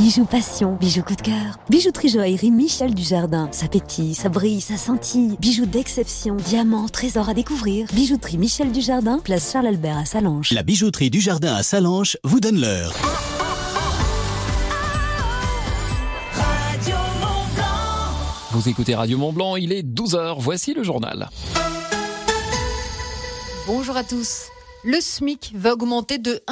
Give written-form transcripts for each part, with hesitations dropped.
Bijoux passion, bijoux coup de cœur. Bijouterie joaillerie Michel Dujardin. Ça pétille, ça brille, ça scintille. Bijoux d'exception, diamants, trésors à découvrir. Bijouterie Michel Dujardin, place Charles Albert à Sallanches. La bijouterie Dujardin à Sallanches vous donne l'heure. Vous écoutez Radio Mont-Blanc, il est 12h, voici le journal. Bonjour à tous. Le SMIC va augmenter de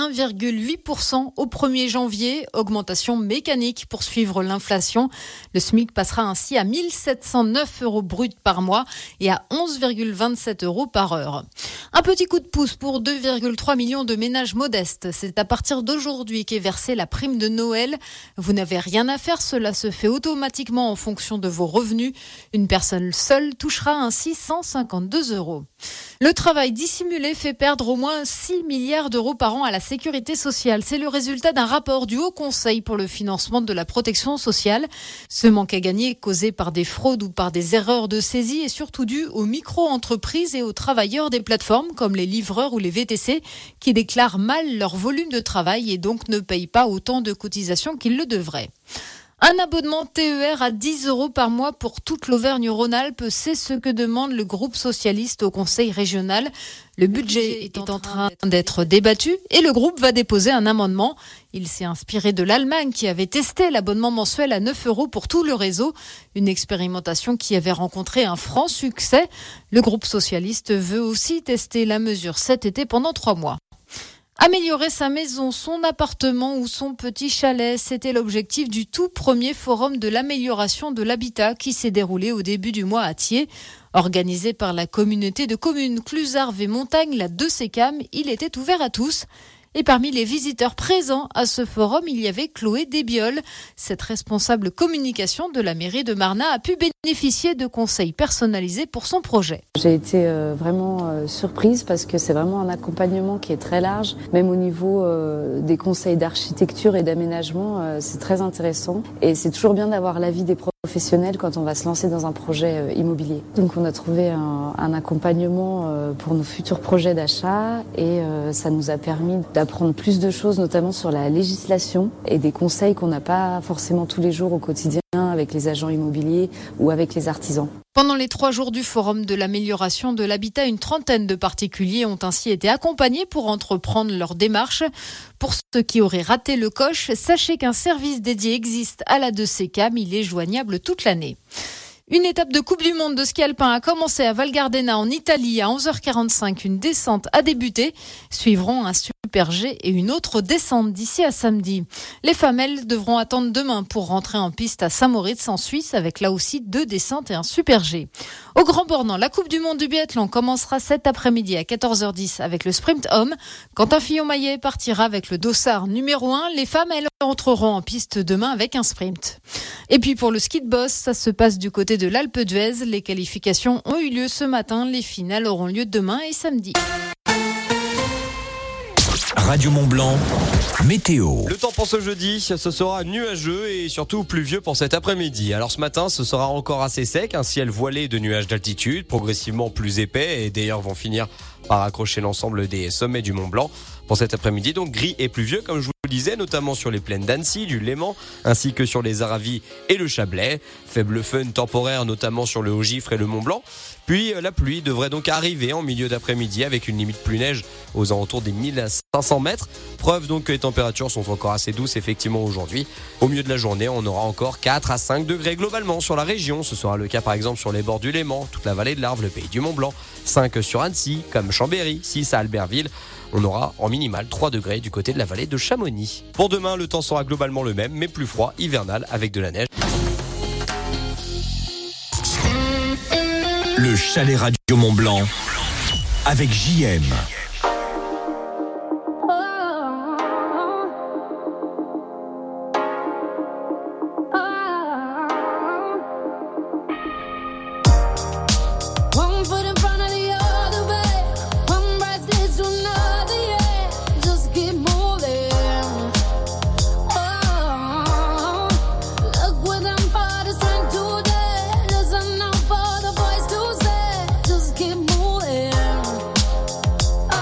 1,8% au 1er janvier, augmentation mécanique pour suivre l'inflation. Le SMIC passera ainsi à 1 709 € brut par mois et à 11,27 € par heure. Un petit coup de pouce pour 2,3 millions de ménages modestes. C'est à partir d'aujourd'hui qu'est versée la prime de Noël. Vous n'avez rien à faire, cela se fait automatiquement en fonction de vos revenus. Une personne seule touchera ainsi 152 €. Le travail dissimulé fait perdre au moins 6 milliards d'euros par an à la sécurité sociale. C'est le résultat d'un rapport du Haut Conseil pour le financement de la protection sociale. Ce manque à gagner causé par des fraudes ou par des erreurs de saisie est surtout dû aux micro-entreprises et aux travailleurs des plateformes comme les livreurs ou les VTC qui déclarent mal leur volume de travail et donc ne payent pas autant de cotisations qu'ils le devraient. Un abonnement TER à 10 € par mois pour toute l'Auvergne-Rhône-Alpes, c'est ce que demande le groupe socialiste au Conseil régional. Le budget est en train d'être débattu et le groupe va déposer un amendement. Il s'est inspiré de l'Allemagne qui avait testé l'abonnement mensuel à 9 € pour tout le réseau. Une expérimentation qui avait rencontré un franc succès. Le groupe socialiste veut aussi tester la mesure cet été pendant 3 mois. Améliorer sa maison, son appartement ou son petit chalet, c'était l'objectif du tout premier forum de l'amélioration de l'habitat qui s'est déroulé au début du mois à Thiers. Organisé par la communauté de communes Clusarves et Montagne, la 2CCAM, il était ouvert à tous. Et parmi les visiteurs présents à ce forum, il y avait Chloé Desbioles. Cette responsable communication de la mairie de Marnat a pu bénéficier de conseils personnalisés pour son projet. J'ai été vraiment surprise parce que c'est vraiment un accompagnement qui est très large. Même au niveau des conseils d'architecture et d'aménagement, c'est très intéressant. Et c'est toujours bien d'avoir l'avis des professionnels quand on va se lancer dans un projet immobilier. Donc on a trouvé un accompagnement pour nos futurs projets d'achat et ça nous a permis d'apprendre plus de choses, notamment sur la législation et des conseils qu'on n'a pas forcément tous les jours au quotidien avec les agents immobiliers ou avec les artisans. Pendant les 3 jours du forum de l'amélioration de l'habitat, une trentaine de particuliers ont ainsi été accompagnés pour entreprendre leur démarche. Pour ceux qui auraient raté le coche, sachez qu'un service dédié existe à la 2CCAM, il est joignable toute l'année. Une étape de Coupe du Monde de ski alpin a commencé à Val Gardena en Italie à 11h45. Une descente a débuté. Suivront un Super G et une autre descente d'ici à samedi. Les femmes, elles, devront attendre demain pour rentrer en piste à Saint-Moritz en Suisse avec là aussi 2 descentes et un Super G. Au Grand Bornand, la Coupe du Monde du biathlon commencera cet après-midi à 14h10 avec le sprint homme. Quentin Fillon-Maillet partira avec le dossard numéro 1. Les femmes, elles, entreront en piste demain avec un sprint. Et puis pour le ski de boss, ça se passe du côté de l'Alpe d'Huez. Les qualifications ont eu lieu ce matin. Les finales auront lieu demain et samedi. Radio Mont-Blanc, météo. Le temps pour ce jeudi, ce sera nuageux et surtout pluvieux pour cet après-midi. Alors ce matin, ce sera encore assez sec, un ciel voilé de nuages d'altitude, progressivement plus épais et d'ailleurs vont finir par accrocher l'ensemble des sommets du Mont-Blanc. Pour cet après-midi, donc gris et pluvieux, comme je vous le disais, notamment sur les plaines d'Annecy, du Léman, ainsi que sur les Aravis et le Chablais. Faible fun temporaire, notamment sur le Haut-Gifre et le Mont-Blanc. Puis la pluie devrait donc arriver en milieu d'après-midi avec une limite pluie neige aux alentours des 1500 mètres. Preuve donc que les températures sont encore assez douces effectivement aujourd'hui. Au milieu de la journée, on aura encore 4 à 5 degrés globalement sur la région. Ce sera le cas par exemple sur les bords du Léman, toute la vallée de l'Arve, le pays du Mont-Blanc. 5 sur Annecy, comme Chambéry, 6 à Albertville. On aura en minimal 3 degrés du côté de la vallée de Chamonix. Pour demain, le temps sera globalement le même, mais plus froid, hivernal, avec de la neige. Le chalet Radio Mont-Blanc avec JM. Keep moving.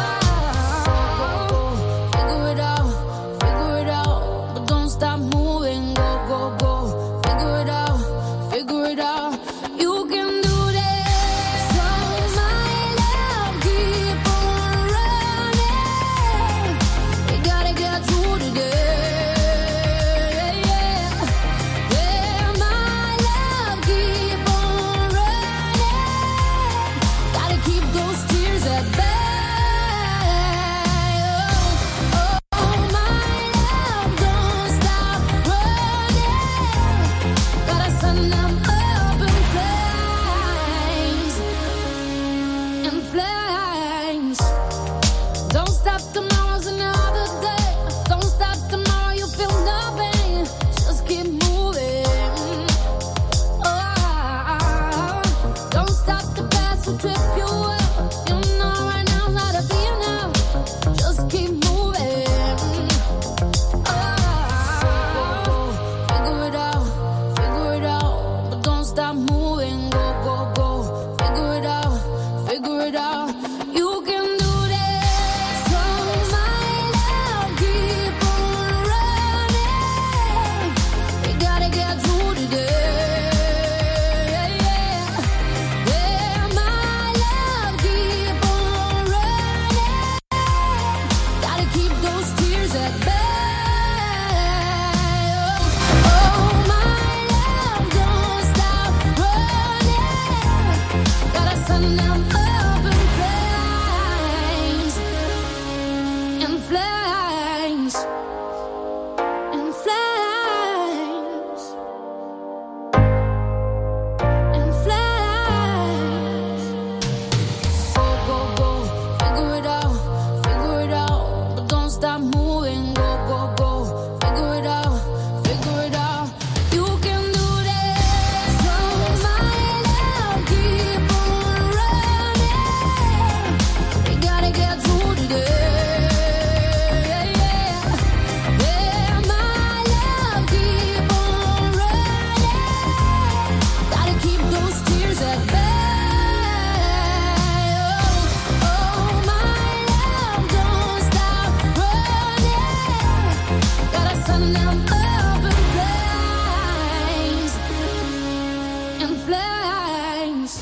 burn them up in flames, in flames.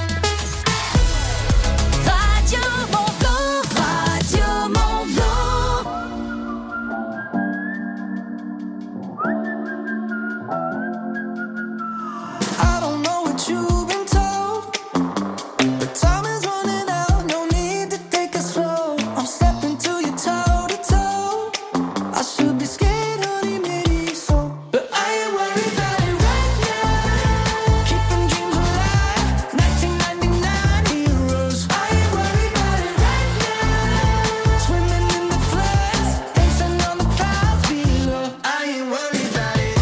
Radio Mont-Blanc, Radio Mont-Blanc. I don't know what you've been told, but time is running out, no need to take it slow. I'm stepping to you toe to toe. I should be scared, honey, maybe so, but I ain't worried about it right now. Keeping dreams alive, 1999 heroes. I ain't worried about it right now. Swimming in the floods, dancing on the clouds below. I ain't worried about it.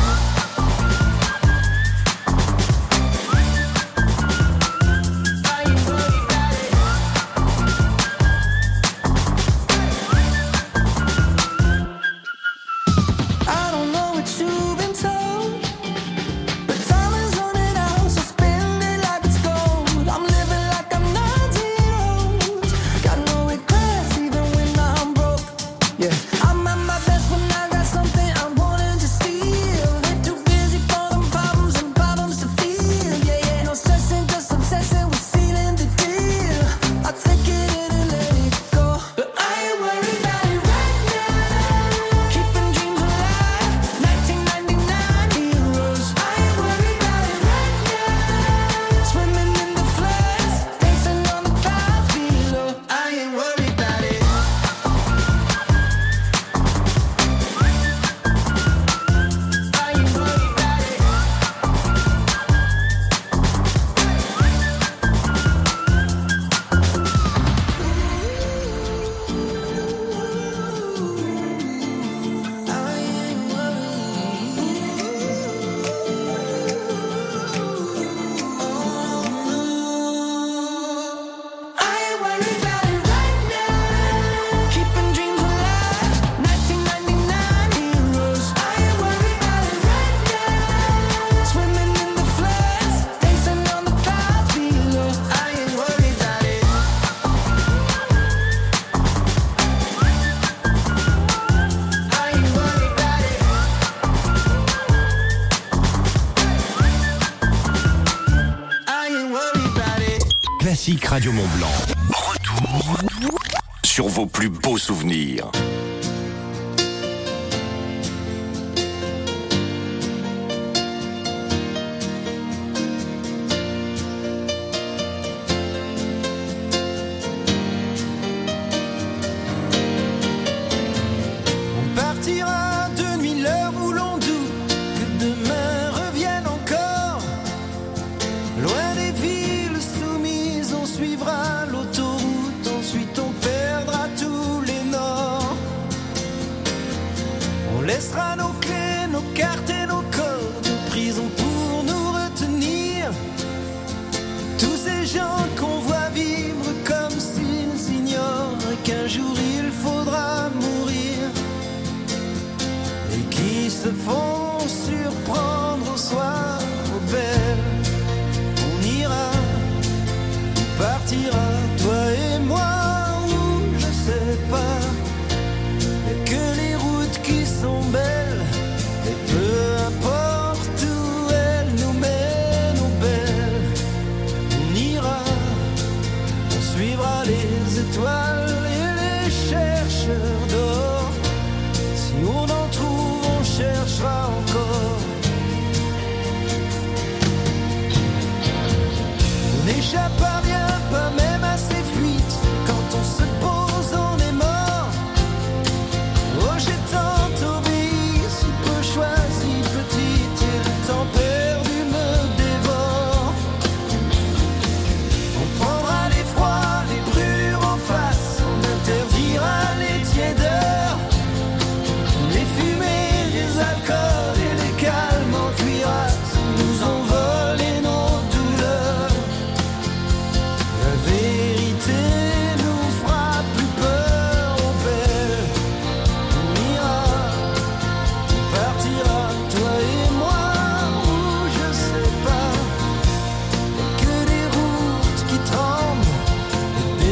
I don't know what you've been told, but time is running out, so spend it like it's gold. I'm living like I'm 19 years old. Got no regrets even when I'm broke. Yeah, I'm at my best when I got something I wanted to steal. Way too busy for them problems and problems to feel. Yeah, yeah, no stressing, just obsessing with sealing the deal. I take it in and let it go, but I ain't worried about it right now. Keeping dreams alive, 1999 heroes. I ain't worried about it right now. Swimming in the floods, dancing on the clouds below. I ain't worried about it. I ain't worried about it. I ain't worried about it right now. Keeping dreams alive, 1999 heroes. I ain't worried about it right now. Swimming in the floods, dancing on the clouds below. I ain't worried about it. I ain't worried about it. I ain't worried about it. Classique Radio Mont-Blanc. Retour sur vos plus beaux souvenirs. On partira de nuit l'heure où l'on doute que demain revienne encore. Loin des villes soumises, on suivra l'autoroute, ensuite on perdra tous les nords. On laissera nos clés, nos cartes et nos codes en prison pour nous retenir. Tous ces gens qu'on voit vivre comme s'ils ignorent qu'un jour il faudra mourir, et qui se font surprendre au soir aux belles. On ira, on partira, toi et moi, où je sais pas. Y'a que les routes qui sont belles, et peu importe où elles nous mènent, aux belles. On ira, on suivra les étoiles et les chercheurs d'or. Si on en trouve, on cherchera encore. On n'échappe à rien, pas même à ces fuites. Quand on se pose, on est mort. Oh, j'ai tant obéi, si peu choisi, petite, et le temps perdu me dévore. On prendra les froids, les brûlures en face, on interdira les tiédeurs, les fumées, les alcools et les calmes en cuirasse nous ont volé nos douleurs. La vérité nous fera plus peur, oh belle. On ira, on partira, toi et moi, où je sais pas. Y'a que des routes qui tremblent, les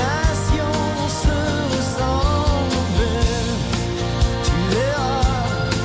destinations se ressemblent, belle. Tu verras,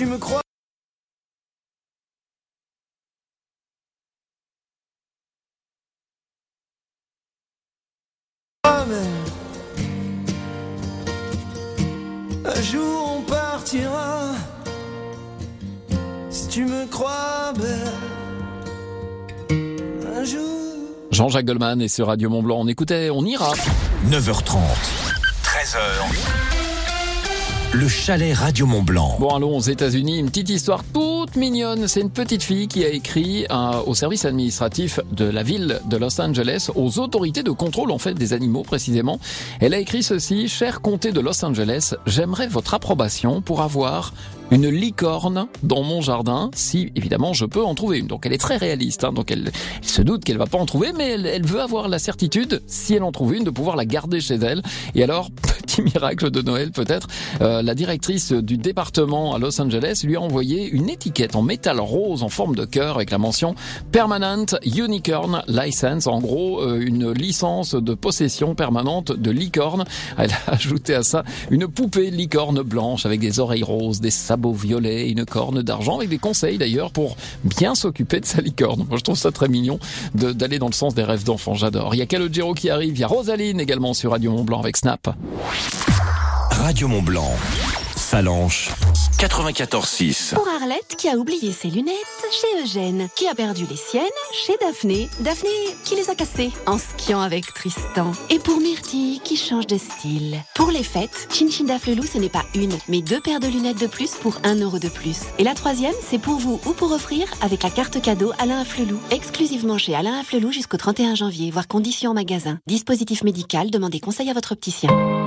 tu me crois. Un jour on partira. Si tu me crois belle. Un jour. Jean-Jacques Goldman et sur Radio Mont-Blanc, on écoutait, on ira. 9h30, 13h. Le chalet Radio Mont-Blanc. Bon, allons aux États-Unis, une petite histoire toute mignonne. C'est une petite fille qui a écrit au service administratif de la ville de Los Angeles, aux autorités de contrôle en fait des animaux précisément. Elle a écrit ceci: cher comté de Los Angeles, j'aimerais votre approbation pour avoir une licorne dans mon jardin, si évidemment je peux en trouver une. Donc elle est très réaliste, donc elle se doute qu'elle va pas en trouver, mais elle veut avoir la certitude, si elle en trouve une, de pouvoir la garder chez elle. Et alors, petit miracle de Noël peut-être, la directrice du département à Los Angeles lui a envoyé une étiquette en métal rose en forme de cœur avec la mention Permanent Unicorn License, en gros une licence de possession permanente de licorne. Elle a ajouté à ça une poupée licorne blanche avec des oreilles roses, des sabots violets, une corne d'argent, avec des conseils d'ailleurs pour bien s'occuper de sa licorne. Moi je trouve ça très mignon d'aller dans le sens des rêves d'enfants, j'adore. Il y a Calogero qui arrive, il y a Rosaline également sur Radio Mont-Blanc avec Snap. Radio Mont-Blanc, Salanches, 94.6. Pour Arlette qui a oublié ses lunettes chez Eugène, qui a perdu les siennes chez Daphné qui les a cassées en skiant avec Tristan. Et pour Myrtille qui change de style. Pour les fêtes, Chin Chin Daflelou, ce n'est pas une, mais 2 paires de lunettes de plus pour 1 euro de plus. Et la 3e, c'est pour vous ou pour offrir avec la carte cadeau Alain Afflelou. Exclusivement chez Alain Afflelou jusqu'au 31 janvier, voire conditions en magasin. Dispositif médical, demandez conseil à votre opticien.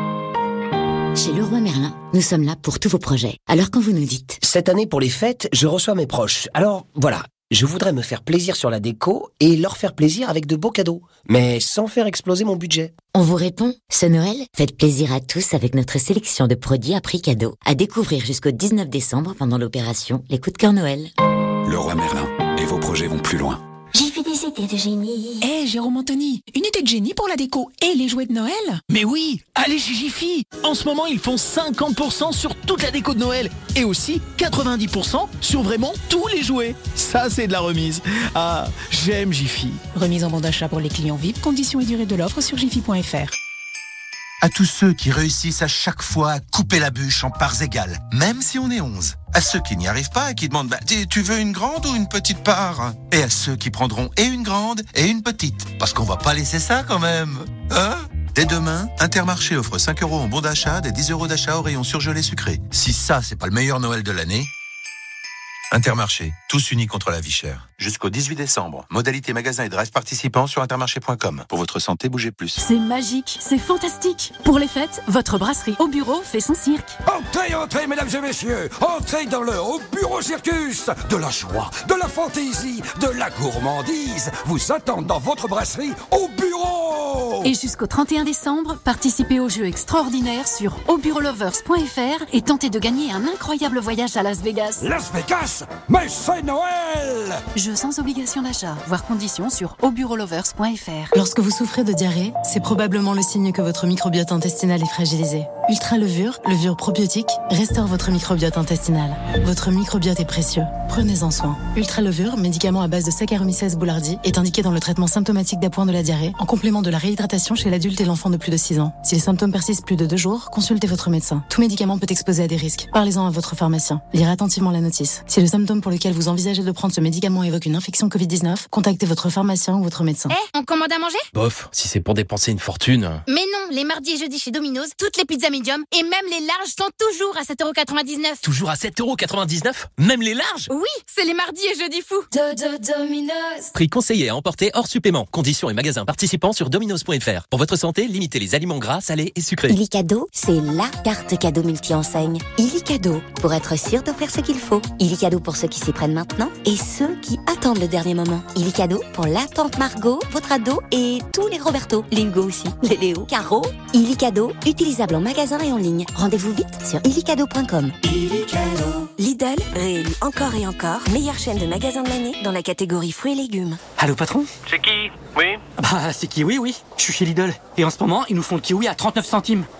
Chez Leroy Merlin, nous sommes là pour tous vos projets. Alors quand vous nous dites... Cette année, pour les fêtes, je reçois mes proches. Alors, voilà, je voudrais me faire plaisir sur la déco et leur faire plaisir avec de beaux cadeaux, mais sans faire exploser mon budget. On vous répond, ce Noël, faites plaisir à tous avec notre sélection de produits à prix cadeau. À découvrir jusqu'au 19 décembre pendant l'opération Les Coups de Cœur Noël. Leroy Merlin, et vos projets vont plus loin. J'ai vu des idées de génie. Jérôme Anthony, une idée de génie pour la déco et les jouets de Noël? Mais oui, allez chez Jiffy. En ce moment, ils font 50% sur toute la déco de Noël et aussi 90% sur vraiment tous les jouets. Ça, c'est de la remise. Ah, j'aime Jiffy. Remise en bon d'achat pour les clients VIP, conditions et durée de l'offre sur jiffy.fr. À tous ceux qui réussissent à chaque fois à couper la bûche en parts égales, même si on est 11. À ceux qui n'y arrivent pas et qui demandent tu veux une grande ou une petite part? Et à ceux qui prendront et une grande et une petite. Parce qu'on va pas laisser ça quand même. Hein? Dès demain, Intermarché offre 5 € en bon d'achat, des 10 € d'achat au rayon surgelé sucré. Si ça, c'est pas le meilleur Noël de l'année... Intermarché, tous unis contre la vie chère. Jusqu'au 18 décembre. Modalité magasin et drive participants sur intermarché.com. Pour votre santé, bougez plus. C'est magique, c'est fantastique. Pour les fêtes, votre brasserie au bureau fait son cirque. Entrez, entrez, mesdames et messieurs. Entrez dans le Au Bureau Circus. De la joie, de la fantaisie, de la gourmandise vous attendent dans votre brasserie au bureau. Et jusqu'au 31 décembre, participez au jeu extraordinaire sur aubureaulovers.fr et tentez de gagner un incroyable voyage à Las Vegas. Las Vegas? Mais c'est Noël! Jeu sans obligation d'achat, voire conditions sur aubureaulovers.fr. Lorsque vous souffrez de diarrhée, c'est probablement le signe que votre microbiote intestinal est fragilisé. Ultra levure probiotique, restaure votre microbiote intestinal. Votre microbiote est précieux. Prenez-en soin. Ultra levure, médicament à base de Saccharomyces boulardii, est indiqué dans le traitement symptomatique d'appoint de la diarrhée, en complément de la réhydratation chez l'adulte et l'enfant de plus de 6 ans. Si les symptômes persistent plus de 2 jours, consultez votre médecin. Tout médicament peut exposer à des risques. Parlez-en à votre pharmacien. Lire attentivement la notice. Si le symptôme pour lequel vous envisagez de prendre ce médicament évoque une infection Covid-19, contactez votre pharmacien ou votre médecin. On commande à manger? Bof, si c'est pour dépenser une fortune. Mais non, les mardis et jeudis chez Domino's, toutes les pizzas médium et même les larges sont toujours à 7,99 €. Toujours à 7,99 €? Même les larges? Oui, c'est les mardis et jeudis fous. Domino's. Prix conseillé à emporter hors supplément. Conditions et magasins participants sur dominos.fr. Pour votre santé, limitez les aliments gras, salés et sucrés. Illicadeau, c'est la carte cadeau multi-enseigne. Illicadeau, pour être sûr d'offrir ce qu'il faut. Illicadeau pour ceux qui s'y prennent maintenant et ceux qui attendent le dernier moment. Illicadeau pour la tante Margot, votre ado et tous les Roberto, les Hugo aussi, les Léo, Caro. Illicadeau, utilisable en magasin et en ligne. Rendez-vous vite sur illicadeau.com. Illicadeau. Lidl, réélu encore et encore, meilleure chaîne de magasins de l'année dans la catégorie fruits et légumes. Allô patron? C'est qui? Oui? Bah c'est Kiwi, oui. Je suis chez Lidl. Et en ce moment, ils nous font le kiwi à 39 centimes. Quoi?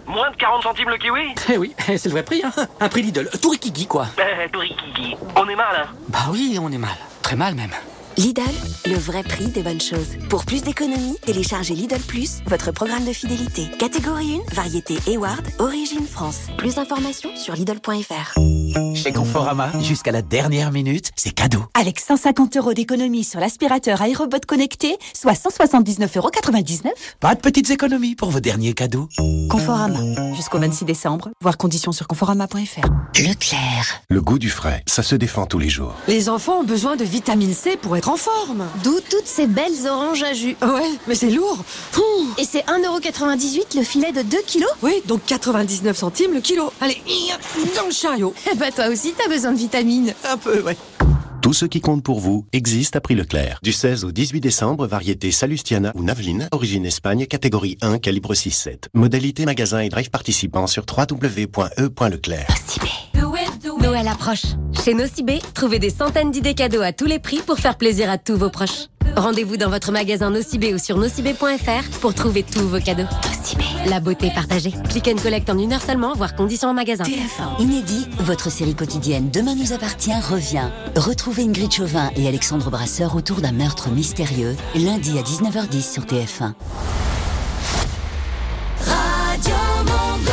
Moins de 40 centimes le kiwi? Eh oui, c'est le vrai prix, hein. Un prix Lidl, tout rikiki quoi. Tout rikiki. On est mal, hein? Bah oui, on est mal. Très mal même. Lidl, le vrai prix des bonnes choses. Pour plus d'économies, téléchargez Lidl Plus, votre programme de fidélité. Catégorie 1, variété Eward, origine France. Plus d'informations sur Lidl.fr. Chez Conforama, jusqu'à la dernière minute, c'est cadeau. Avec 150 € d'économie sur l'aspirateur Aérobot connecté, soit 179,99 €. Pas de petites économies pour vos derniers cadeaux. Conforama, jusqu'au 26 décembre. Voir conditions sur conforama.fr. Leclerc. Le goût du frais, ça se défend tous les jours. Les enfants ont besoin de vitamine C pour être en forme. D'où toutes ces belles oranges à jus. Ouais, mais c'est lourd. Et c'est 1,98 € le filet de 2 kilos? Oui, donc 99 centimes le kilo. Allez, dans le chariot. Bah toi aussi t'as besoin de vitamines. Un peu, ouais. Tout ce qui compte pour vous existe à prix Leclerc. Du 16 au 18 décembre, variété Salustiana ou Naveline, origine Espagne, catégorie 1, calibre 6-7. Modalité magasin et drive participant sur www.e.leclerc. Noël approche. Chez Nocibé, trouvez des centaines d'idées cadeaux à tous les prix pour faire plaisir à tous vos proches. Rendez-vous dans votre magasin Nocibé ou sur nocibé.fr pour trouver tous vos cadeaux. Nocibé. La beauté partagée. Click and collect en 1 heure seulement, voire conditions en magasin. TF1. Inédit, votre série quotidienne Demain nous appartient revient. Retrouvez Ingrid Chauvin et Alexandre Brasseur autour d'un meurtre mystérieux, lundi à 19h10 sur TF1. Radio Mont-Blanc.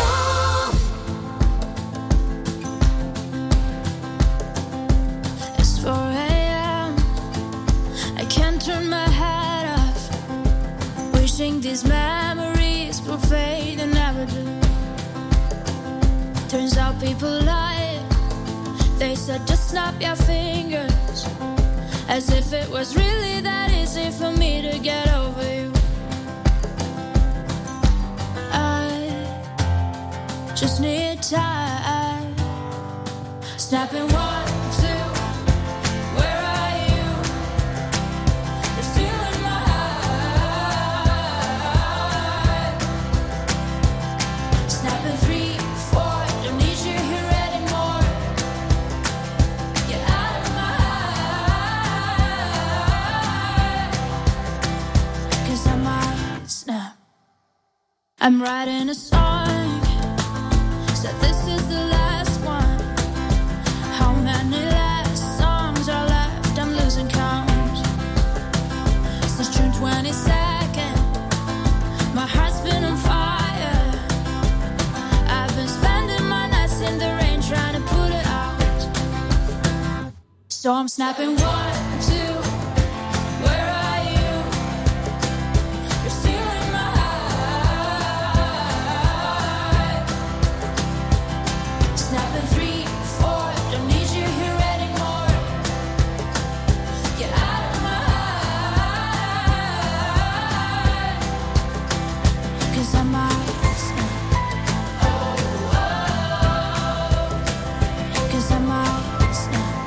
It's 4 a.m. I can't turn my head off. Wishing these memories will fade and never do. Turns out people lie. They said just snap your fingers, as if it was really that easy for me to get over you. I just need time. Snapping 1, 2. Where are you? You're still in my heart. Snapping 3, 4. Don't need you here anymore. Get out of my heart. 'Cause I might snap. I'm writing a song. Said this is the last one. How many last songs are left? I'm losing count. Since June 22nd, my heart's been on fire. I've been spending my nights in the rain trying to put it out. So I'm snapping 1, 2. Where are you? You're still in my heart. Snapping 3, 4. Don't need you here anymore. Get out of my heart. 'Cause I might snap. 'Cause I might snap.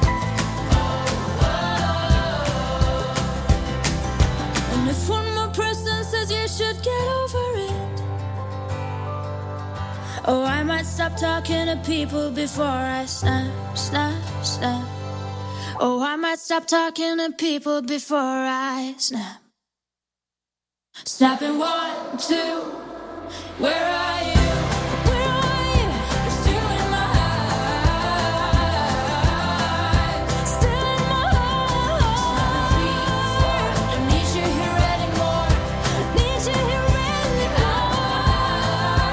And if one more person says you should get over it, oh, I might stop talking to people before I snap, snap, snap. Oh, I might stop talking to people before I snap. Snapping 1, 2. Where are you? Where are you? You're still in my heart. Still in my heart. Snapping 3, 4. Don't need you here anymore. Need you here anymore.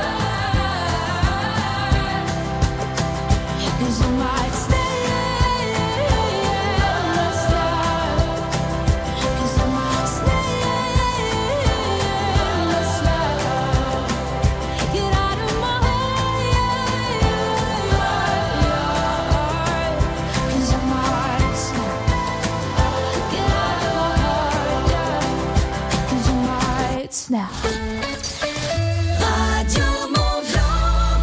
'Cause I might stay in the slow. 'Cause I might stay in the slow. Get out of my heart. 'Cause I might snap. Get out of my heart, yeah. 'Cause I might snap. Radio Mont-Blanc.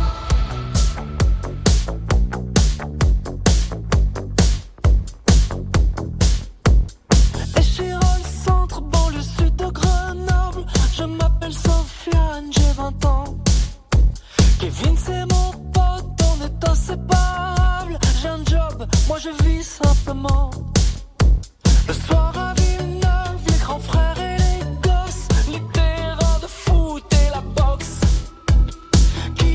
Échirol, centre, banlieue sud de Grenoble. Je m'appelle Sofiane, j'ai 20 ans. Kevin, c'est mon pote, on est inséparables. J'ai un job, moi je vis simplement. Le soir à Villeneuve, les grands frères et les gosses, les terrains de foot et la boxe. Qui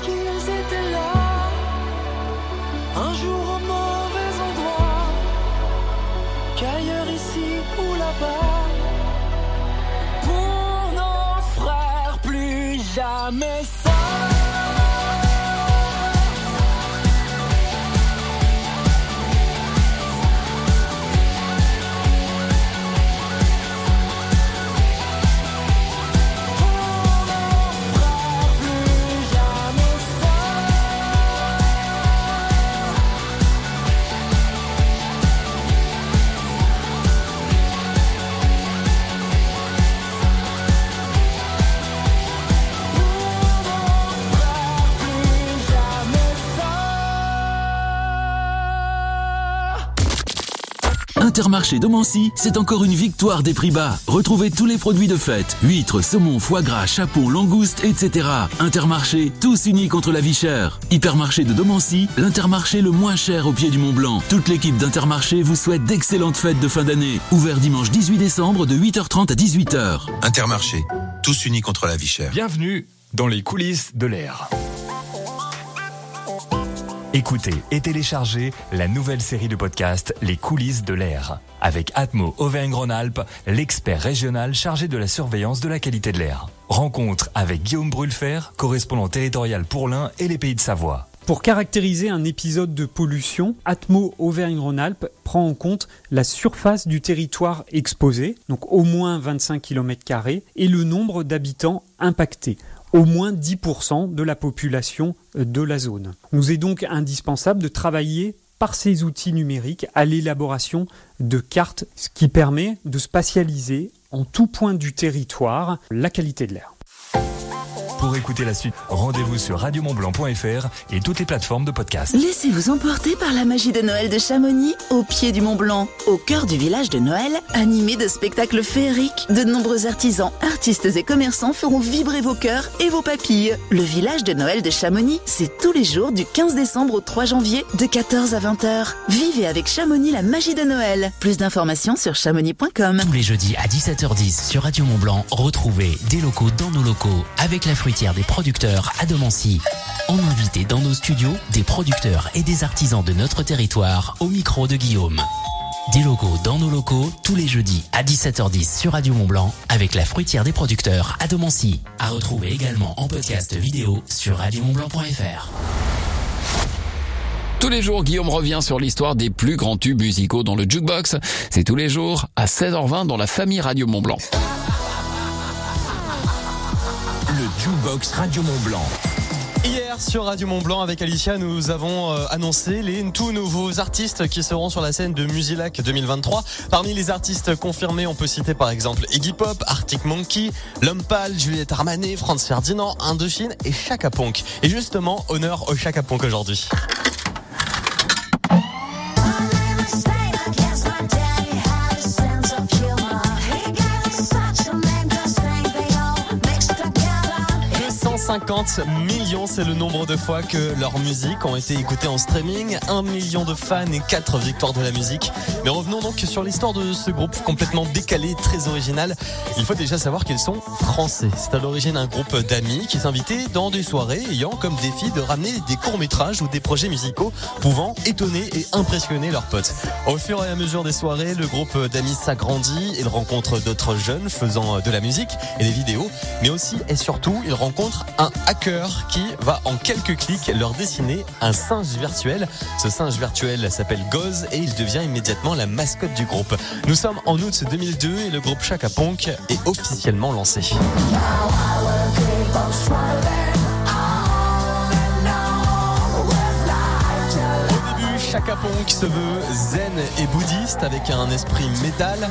qu'ils étaient là, un jour au mauvais endroit, qu'ailleurs ici ou là-bas. Pour nos frères, plus jamais ça. Intermarché Domancy, c'est encore une victoire des prix bas. Retrouvez tous les produits de fête. Huîtres, saumon, foie gras, chapon, langoustes, etc. Intermarché, tous unis contre la vie chère. Hypermarché de Domancy, l'Intermarché le moins cher au pied du Mont Blanc. Toute l'équipe d'Intermarché vous souhaite d'excellentes fêtes de fin d'année. Ouvert dimanche 18 décembre de 8h30 à 18h. Intermarché, tous unis contre la vie chère. Bienvenue dans les coulisses de l'air. Écoutez et téléchargez la nouvelle série de podcasts Les coulisses de l'air avec Atmo Auvergne-Rhône-Alpes, l'expert régional chargé de la surveillance de la qualité de l'air. Rencontre avec Guillaume Brulfer, correspondant territorial pour l'Ain et les Pays de Savoie. Pour caractériser un épisode de pollution, Atmo Auvergne-Rhône-Alpes prend en compte la surface du territoire exposé, donc au moins 25 km², et le nombre d'habitants impactés. Au moins 10% de la population de la zone. Il nous est donc indispensable de travailler par ces outils numériques à l'élaboration de cartes, ce qui permet de spatialiser en tout point du territoire la qualité de l'air. Pour écouter la suite, rendez-vous sur radiomontblanc.fr et toutes les plateformes de podcast. Laissez-vous emporter par la magie de Noël de Chamonix, au pied du Mont Blanc, au cœur du village de Noël, animé de spectacles féeriques. De nombreux artisans, artistes et commerçants feront vibrer vos cœurs et vos papilles. Le village de Noël de Chamonix, c'est tous les jours du 15 décembre au 3 janvier, de 14 à 20h. Vivez avec Chamonix la magie de Noël. Plus d'informations sur chamonix.com. Tous les jeudis à 17h10 sur Radio Mont Blanc, retrouvez des locaux dans nos locaux avec la fruitière des producteurs à Domancy. On invite dans nos studios des producteurs et des artisans de notre territoire au micro de Guillaume. Des locaux dans nos locaux tous les jeudis à 17h10 sur Radio Mont Blanc avec la fruitière des producteurs à Domancy. À retrouver également en podcast vidéo sur radiomontblanc.fr. Tous les jours, Guillaume revient sur l'histoire des plus grands tubes musicaux dans le Jukebox. C'est tous les jours à 16h20 dans la famille Radio Mont Blanc. Le Jukebox Radio Mont Blanc. Hier sur Radio Mont Blanc avec Alicia, nous avons annoncé les tout nouveaux artistes qui seront sur la scène de Musilac 2023. Parmi les artistes confirmés, on peut citer par exemple Iggy Pop, Arctic Monkey, L'Homme Pâle, Juliette Armanet, Franz Ferdinand, Indochine et Chaka Ponk. Et justement, honneur au Chaka Ponk aujourd'hui. $50 millions, c'est le nombre de fois que leurs musiques ont été écoutées en streaming. 1 million de fans et 4 victoires de la musique. Mais revenons donc sur l'histoire de ce groupe complètement décalé, très original. Il faut déjà savoir qu'ils sont français. C'est à l'origine un groupe d'amis qui s'invitaient dans des soirées ayant comme défi de ramener des courts-métrages ou des projets musicaux pouvant étonner et impressionner leurs potes. Au fur et à mesure des soirées, le groupe d'amis s'agrandit. Ils rencontrent d'autres jeunes faisant de la musique et des vidéos. Mais aussi et surtout, ils rencontrent un hacker qui va en quelques clics leur dessiner un singe virtuel. Ce singe virtuel s'appelle Goz et il devient immédiatement la mascotte du groupe. Nous sommes en août 2002 et le groupe Chaka Ponk est officiellement lancé. Au début, Chaka Ponk se veut zen et bouddhiste avec un esprit métal.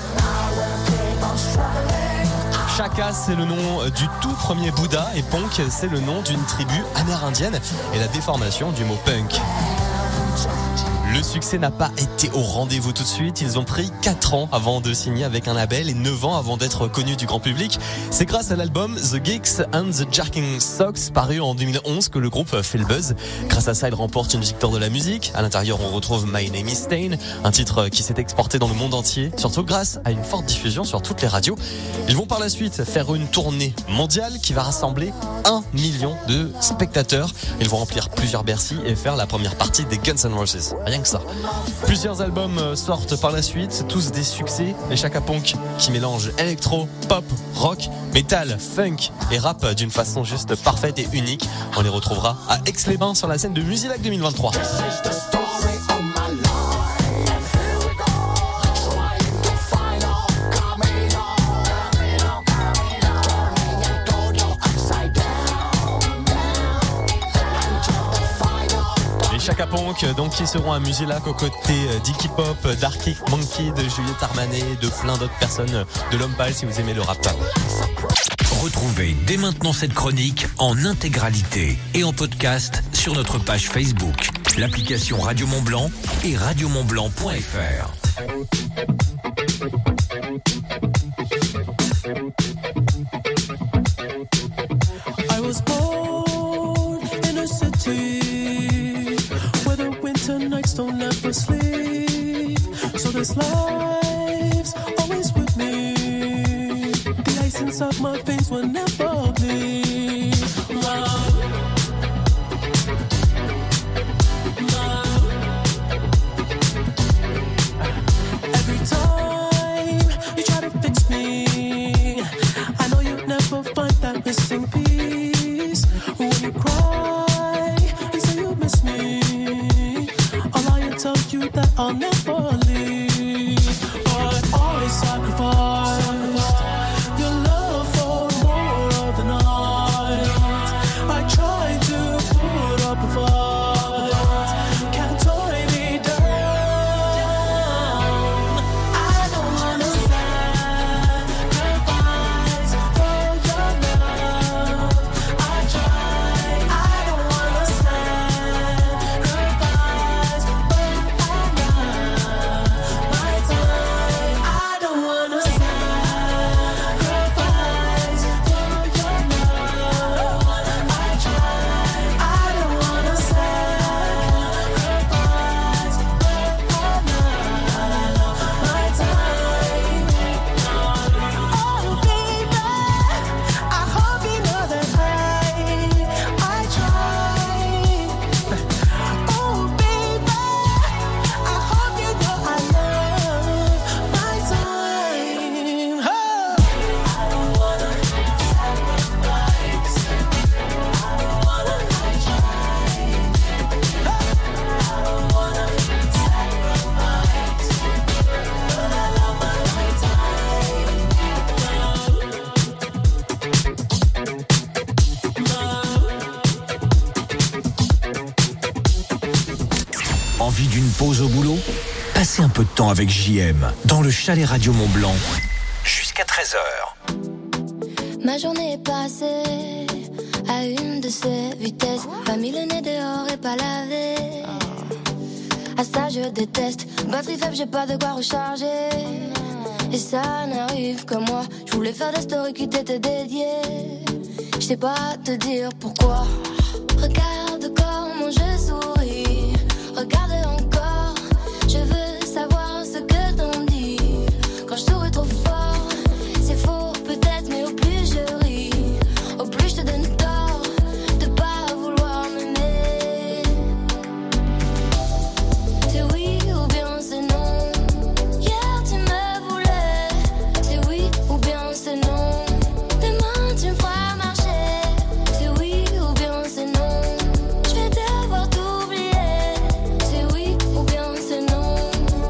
Chaka, c'est le nom du tout premier Bouddha et Ponk, c'est le nom d'une tribu amérindienne et la déformation du mot punk. Le succès n'a pas été au rendez-vous tout de suite. Ils ont pris 4 ans avant de signer avec un label et 9 ans avant d'être connus du grand public. C'est grâce à l'album The Geeks and the Jerking Socks, paru en 2011, que le groupe fait le buzz. Grâce à ça, il remporte une victoire de la musique. À l'intérieur, on retrouve My Name is Stain, un titre qui s'est exporté dans le monde entier, surtout grâce à une forte diffusion sur toutes les radios. Ils vont par la suite faire une tournée mondiale qui va rassembler 1 million de spectateurs. Ils vont remplir plusieurs Bercy et faire la première partie des Guns N' Roses. Rien que ça. Plusieurs albums sortent par la suite, tous des succès. Les Chaka Ponk qui mélangent électro, pop, rock, metal, funk et rap d'une façon juste parfaite et unique. On les retrouvera à Aix-les-Bains sur la scène de Musilac 2023. Chaka Ponk, donc qui seront à Musilac aux côtés d'Iggy Pop, d'Arctic Monkey, de Juliette Armanet, de plein d'autres personnes de l'homme pâle si vous aimez le rap. Retrouvez dès maintenant cette chronique en intégralité et en podcast sur notre page Facebook, l'application Radio Mont Blanc et radiomontblanc.fr. I was born in a city where the winter nights don't ever sleep. So this life's always with me. The ice inside my veins will never bleed. Love. Every time you try to fix me, I know you'll never find that missing piece. When you cry and say you miss me, I'll lie and tell you that I'll never leave. But always sacrifice your love for more of the night. I try to put up a fight, can't tie me down. I don't wanna sacrifice for your love. I try. I don't wanna sacrifice for my time. I don't wanna sacrifice for your love. I try. I don't wanna sacrifice for my time. Oh baby, I hope you know that I try. Oh baby, I hope you know I love my time. Oh. I don't wanna sacrifice. I don't wanna try. I don't wanna sacrifice, but I love my Envie d'une pause au boulot? Passez un peu de temps avec JM dans le chalet Radio Mont Blanc jusqu'à 13h. Ma journée est passée à une de ces vitesses. Pas mis le nez dehors et pas lavé. À ça je déteste. Batterie faible, j'ai pas de quoi recharger. Et ça n'arrive que moi. Je voulais faire des stories qui t'étaient dédiées. Je sais pas te dire pourquoi. Regarde comment je souris. Regarde encore. Je veux savoir ce que t'en dis. Quand je souris trop fort, c'est faux peut-être, mais au plus je ris, au plus je te donne tort de pas vouloir m'aimer. C'est oui ou bien c'est non. Hier tu me voulais. C'est oui ou bien c'est non. Demain tu me feras marcher. C'est oui ou bien c'est non. Je vais devoir t'oublier. C'est oui ou bien c'est non.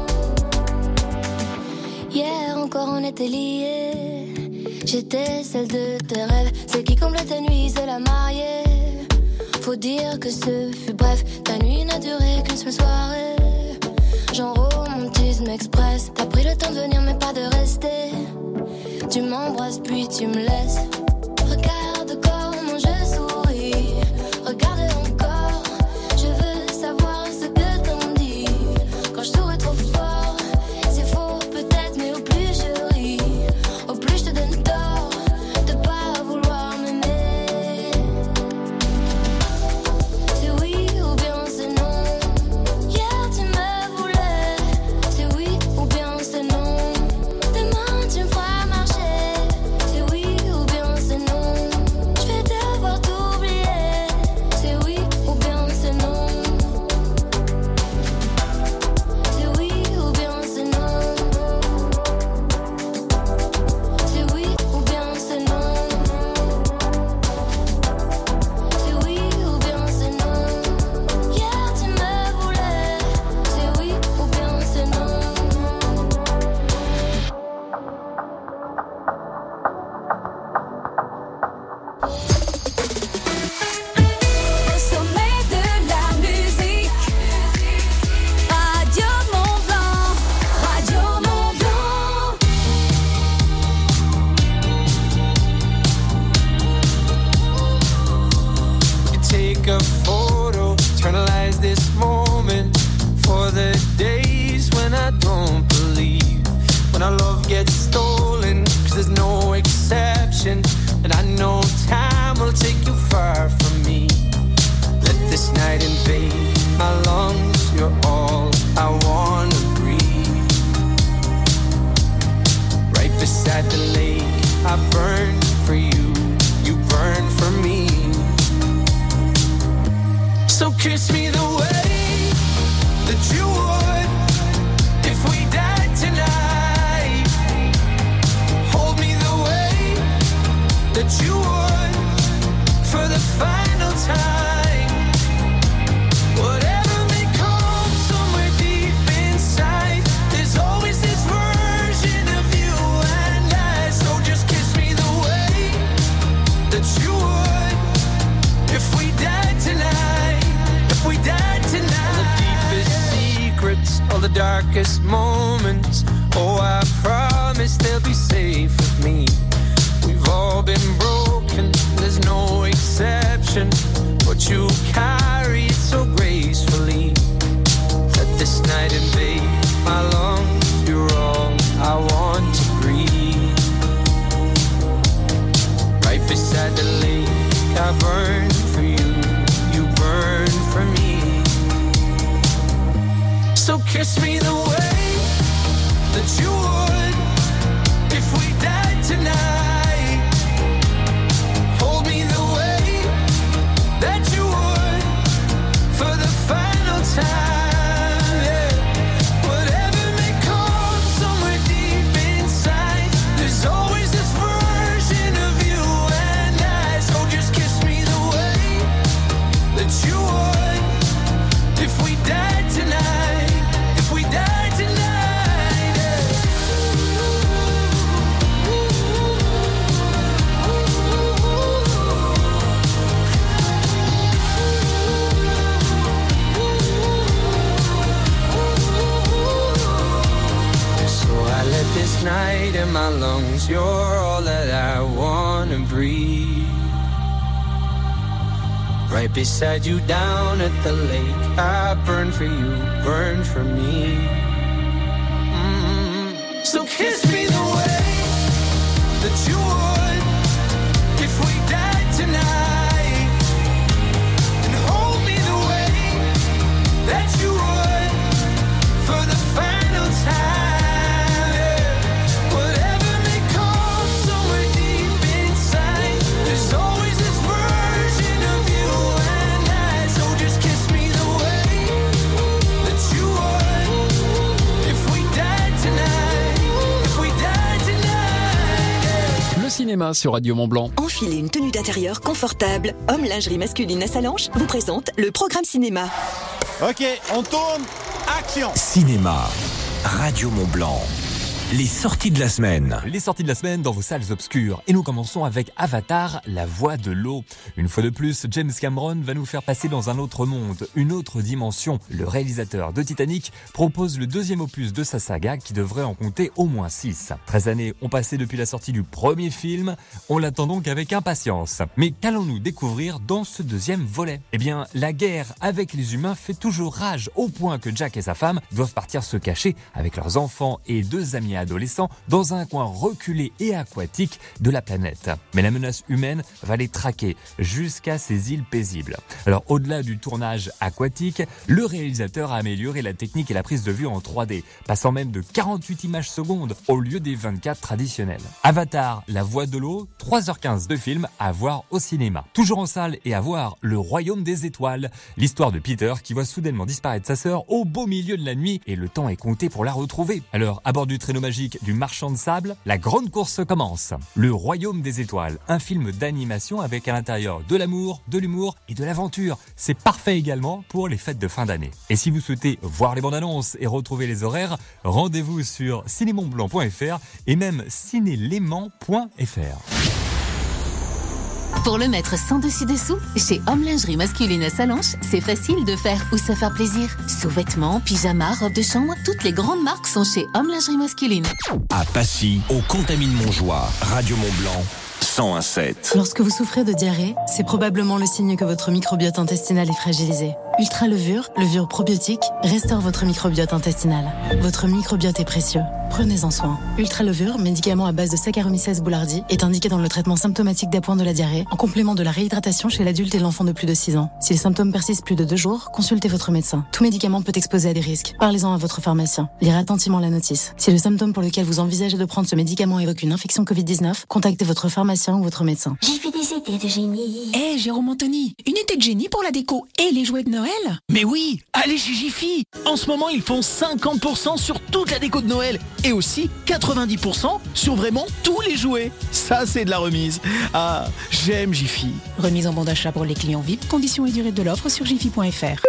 Hier encore on était liés. J'étais celle de tes rêves, celle qui comblait tes nuits, c'est la mariée. Faut dire que ce fut bref, ta nuit n'a duré qu'une seule soirée. Genre romantisme express, t'as pris le temps de venir mais pas de rester. Tu m'embrasses puis tu me laisses. Regarde comment je souris. Regarde encore. Je veux savoir ce que t'en dis. a photo, eternalize this moment for the days when I don't believe, when our love gets stolen, 'cause there's no exception, and I know time will take you far from me. Let this night invade my lungs, you're all I wanna breathe. Right beside the lake, I burn for you, you burn for me. So kiss me the way that you would if we died tonight. Hold me the way that you would for the final time. Whatever may come somewhere deep inside, there's always this version of you and I. So just kiss me the way that you would if we died tonight. If we died tonight. All the deepest secrets, all the darkest moments, oh, I promise they'll be safe with me. We've all been broken, there's no exception, but you carry it so gracefully. Let this night invade my lungs, you're all I want to breathe. Right beside the lake, I burn for you, you burn for me. So kiss me the way that you would if we died tonight. Hold me the way that you would for the final time. Yeah. Whatever may come somewhere deep inside, there's always this version of you and I. So just kiss me the way that you would if we died tonight. If we died tonight. Yeah. So I let this night in my lungs, you're all that I wanna breathe. Right beside you down at the lake, I burn for you, burn for me. So kiss me the way that you would if we died tonight, and hold me the way that you would for the final time. Yeah. Whatever may come somewhere deep inside, there's always this version of you and I. So just kiss me the way that you would if we died tonight. If we died tonight. Yeah. Le cinéma sur Radio Mont-Blanc. Enfilez une tenue d'intérieur confortable. Homme lingerie masculine à Salanches vous présente le programme cinéma. Ok, on tourne. Action. Cinéma, Radio Mont-Blanc. Les sorties de la semaine. Les sorties de la semaine dans vos salles obscures. Et nous commençons avec Avatar, la voix de l'eau. Une fois de plus, James Cameron va nous faire passer dans un autre monde, une autre dimension. Le réalisateur de Titanic propose le deuxième opus de sa saga qui devrait en compter au moins 6. 13 années ont passé depuis la sortie du premier film. On l'attend donc avec impatience. Mais qu'allons-nous découvrir dans ce deuxième volet ? Eh bien, la guerre avec les humains fait toujours rage au point que Jack et sa femme doivent partir se cacher avec leurs enfants et 2 amis adolescents dans un coin reculé et aquatique de la planète. Mais la menace humaine va les traquer jusqu'à ces îles paisibles. Alors au-delà du tournage aquatique, le réalisateur a amélioré la technique et la prise de vue en 3D, passant même de 48 images secondes au lieu des 24 traditionnelles. Avatar, la voix de l'eau, 3h15 de film à voir au cinéma. Toujours en salle et à voir Le Royaume des Étoiles, l'histoire de Peter qui voit soudainement disparaître sa sœur au beau milieu de la nuit et le temps est compté pour la retrouver. Alors à bord du traîneau magique du marchand de sable, la grande course commence. Le Royaume des Étoiles, un film d'animation avec à l'intérieur de l'amour, de l'humour et de l'aventure. C'est parfait également pour les fêtes de fin d'année. Et si vous souhaitez voir les bandes annonces et retrouver les horaires, rendez-vous sur cinémontblanc.fr et même cinéléman.fr. Pour le mettre sans dessus-dessous, chez Homme Lingerie Masculine à Salanches, c'est facile de faire ou se faire plaisir. Sous-vêtements, pyjamas, robes de chambre, toutes les grandes marques sont chez Homme Lingerie Masculine. À Passy, au Contamine Montjoie, Radio Mont-Blanc, 101.7. Lorsque vous souffrez de diarrhée, c'est probablement le signe que votre microbiote intestinal est fragilisé. Ultra Levure, levure probiotique, restaure votre microbiote intestinal. Votre microbiote est précieux. Prenez-en soin. Ultra Levure, médicament à base de Saccharomyces boulardii, est indiqué dans le traitement symptomatique d'appoint de la diarrhée, en complément de la réhydratation chez l'adulte et l'enfant de plus de 6 ans. Si les symptômes persistent plus de 2 jours, consultez votre médecin. Tout médicament peut exposer à des risques. Parlez-en à votre pharmacien. Lirez attentivement la notice. Si le symptôme pour lequel vous envisagez de prendre ce médicament évoque une infection Covid-19, contactez votre pharmacien ou votre médecin. J'ai fait des idées de génie. Hé, Jérôme Anthony, une idée de génie pour la déco et les jouets de Noël? Mais oui, allez chez Jiffy. En ce moment, ils font 50% sur toute la déco de Noël et aussi 90% sur vraiment tous les jouets. Ça, c'est de la remise. Ah, j'aime Jiffy. Remise en bon d'achat pour les clients VIP. Conditions et durée de l'offre sur jiffy.fr.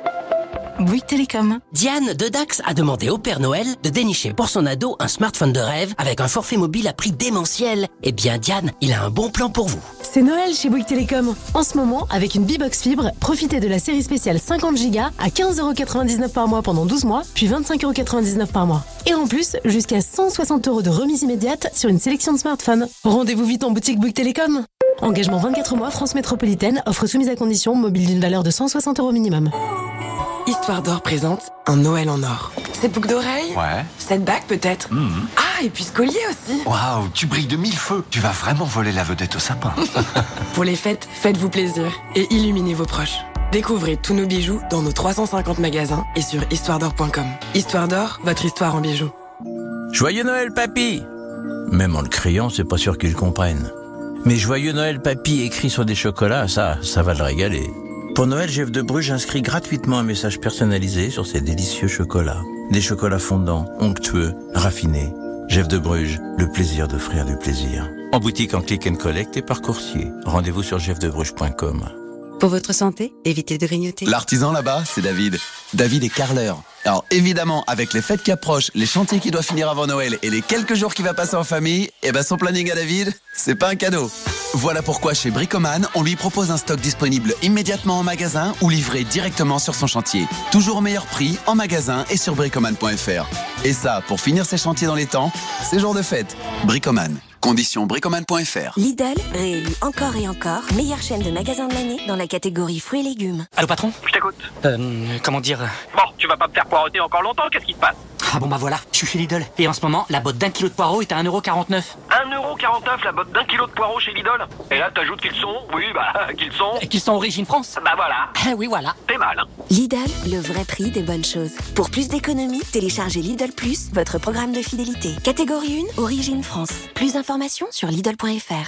Bouygues Télécom. Diane de Dax a demandé au Père Noël de dénicher pour son ado un smartphone de rêve avec un forfait mobile à prix démentiel. Eh bien, Diane, il a un bon plan pour vous. C'est Noël chez Bouygues Télécom. En ce moment, avec une B-Box Fibre, profitez de la série spéciale 50 Go à 15,99€ par mois pendant 12 mois, puis 25,99€ par mois. Et en plus, jusqu'à 160€ de remise immédiate sur une sélection de smartphones. Rendez-vous vite en boutique Bouygues Télécom. Engagement 24 mois, France Métropolitaine, offre soumise à condition, mobile d'une valeur de 160€ minimum. Histoire d'or présente un Noël en or. Cette boucle d'oreille? Ouais. Cette bague peut-être? Ah, et puis ce collier aussi. Waouh, tu brilles de 1000 feux. Tu vas vraiment voler la vedette au sapin. Pour les fêtes, faites-vous plaisir et illuminez vos proches. Découvrez tous nos bijoux dans nos 350 magasins et sur histoiredor.com. Histoire d'or, votre histoire en bijoux. Joyeux Noël, papy! Même en le criant, c'est pas sûr qu'ils comprennent. Mais Joyeux Noël, papy écrit sur des chocolats, ça va le régaler. Pour Noël, Jeff de Bruges inscrit gratuitement un message personnalisé sur ses délicieux chocolats. Des chocolats fondants, onctueux, raffinés. Jeff de Bruges, le plaisir d'offrir du plaisir. En boutique, en click and collect et par coursier. Rendez-vous sur jeffdebruges.com. Pour votre santé, évitez de grignoter. L'artisan là-bas, c'est David. David est carreleur. Alors évidemment, avec les fêtes qui approchent, les chantiers qui doivent finir avant Noël et les quelques jours qu'il va passer en famille, son planning à David, c'est pas un cadeau. Voilà pourquoi chez Bricoman, on lui propose un stock disponible immédiatement en magasin ou livré directement sur son chantier. Toujours au meilleur prix, en magasin et sur bricoman.fr. Et ça, pour finir ses chantiers dans les temps, c'est jour de fête. Bricoman. Conditions bricoman.fr. Lidl, réélu encore et encore, meilleure chaîne de magasins de l'année dans la catégorie fruits et légumes. Allô patron? Je t'écoute. Comment dire? Bon, tu vas pas me faire poireauter encore longtemps, qu'est-ce qui se passe? Ah bon bah voilà, je suis chez Lidl. Et en ce moment, la botte d'1 kilo de poireaux est à 1,49€. 1,49€ la botte d'1 kilo de poireaux chez Lidl? Et là, t'ajoutes qu'ils sont? Oui, qu'ils sont origine France. Bah voilà. Ah oui, voilà. T'es mal, hein. Lidl, le vrai prix des bonnes choses. Pour plus d'économies, téléchargez Lidl Plus, votre programme de fidélité. Catégorie 1, origine France. Plus d'informations sur Lidl.fr.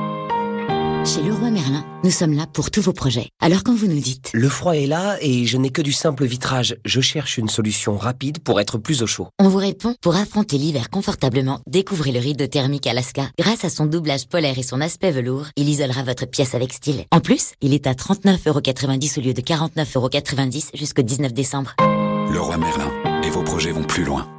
Chez Leroy Merlin, nous sommes là pour tous vos projets. Alors quand vous nous dites « Le froid est là et je n'ai que du simple vitrage. Je cherche une solution rapide pour être plus au chaud. » On vous répond, pour affronter l'hiver confortablement, découvrez le rideau thermique Alaska. Grâce à son doublage polaire et son aspect velours, il isolera votre pièce avec style. En plus, il est à 39,90€ au lieu de 49,90€ jusqu'au 19 décembre. Leroy Merlin. Et vos projets vont plus loin.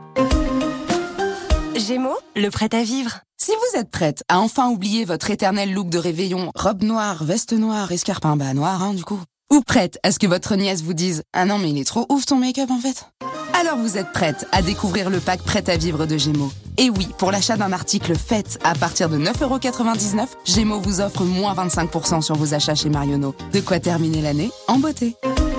Gémeaux, le prêt à vivre. Si vous êtes prête à enfin oublier votre éternel look de réveillon, robe noire, veste noire, escarpin bas noir, du coup. Ou prête à ce que votre nièce vous dise « Ah non mais il est trop ouf ton make-up en fait ». Alors vous êtes prête à découvrir le pack prêt à vivre de Gémeaux. Et oui, pour l'achat d'un article Fête à partir de 9,99€, Gémeaux vous offre moins 25% sur vos achats chez Marionneau. De quoi terminer l'année en beauté.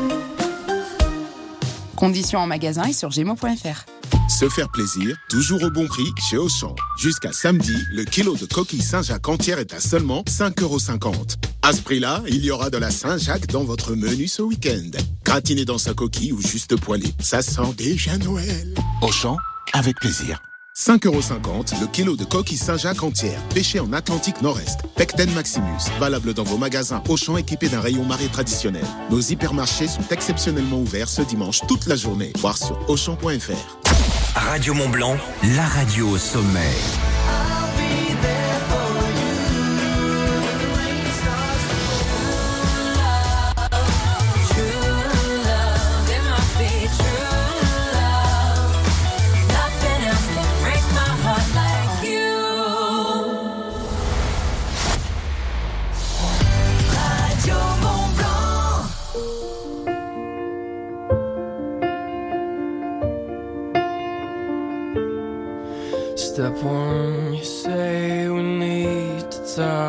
Conditions en magasin et sur gémeaux.fr. Se faire plaisir, toujours au bon prix chez Auchan. Jusqu'à samedi, le kilo de coquille Saint-Jacques entière est à seulement 5,50€. À ce prix-là, il y aura de la Saint-Jacques dans votre menu ce week-end. Gratiné dans sa coquille ou juste poêlé. Ça sent déjà Noël. Auchan, avec plaisir. 5,50€ le kilo de coquille Saint-Jacques entière, pêchée en Atlantique Nord-Est. Pecten Maximus, valable dans vos magasins Auchan équipés d'un rayon marée traditionnel. Nos hypermarchés sont exceptionnellement ouverts ce dimanche toute la journée. Voir sur Auchan.fr. Radio Mont-Blanc, la radio au sommet. Step one, you say we need to talk.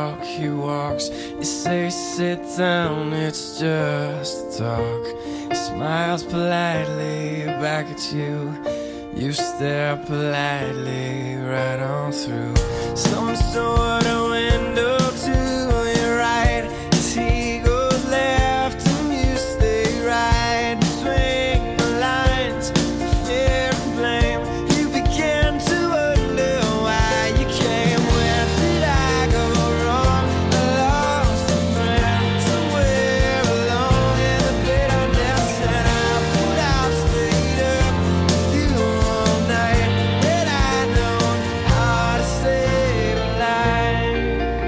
he walks. You say sit down, it's just talk. He smiles politely back at you. You stare politely right on through some sort of window to your right. As he goes left and you stay right between the lines of fear and blame. You begin to wonder why you came. Where did I go wrong? I lost a friend somewhere along in the bitterness, and I would have stayed up with you all night when I know how to save a life.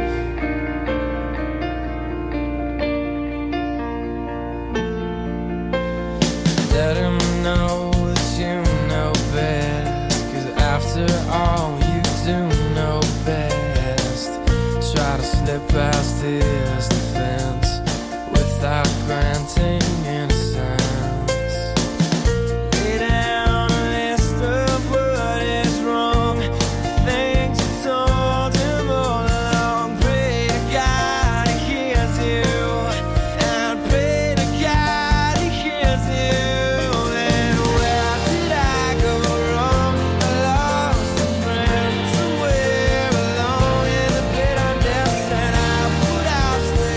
Let him know that you know best, 'cause after all you do know best. Try to slip past his defense without granting innocence. Lay down a list of what is wrong, things you told him all along. Pray to God he hears you, and pray to God he hears you. And where did I go wrong? I lost a friend somewhere along in the bitterness, and I would have stayed